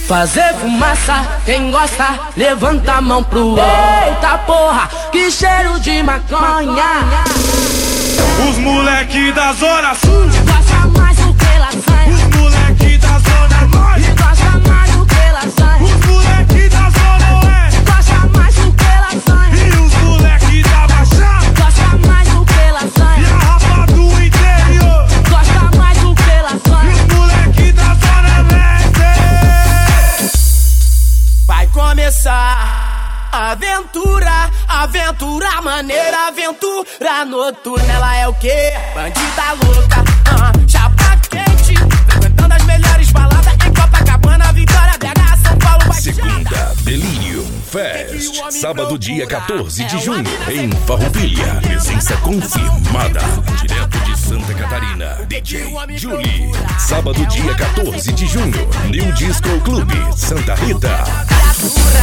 Fazer fumaça, quem gosta, levanta a mão pro alto. Eita porra, que cheiro de maconha. Os moleque da zona sul gosta mais do que lasanha. Os moleque da zona norte gosta mais do que lasanha. Os moleque da zona oeste gosta mais do que lasanha. E os moleque da baixada gosta mais do que lasanha. E a rapa do interior gosta mais do que lasanha. E os moleque da zona leste. Vai começar a aventura, aventura maneira, aventura noturna. Ela é o quê? Bandida louca, chapa quente, frequentando as melhores baladas em Copacabana, Vitória, BH, São Paulo, Baixada. Segunda, Delirium Fest, sábado dia 14 de junho, em Farroupilha. Presença confirmada, direto de Santa Catarina, DJ Julie. Sábado dia 14 de junho, New Disco Clube, Santa Rita.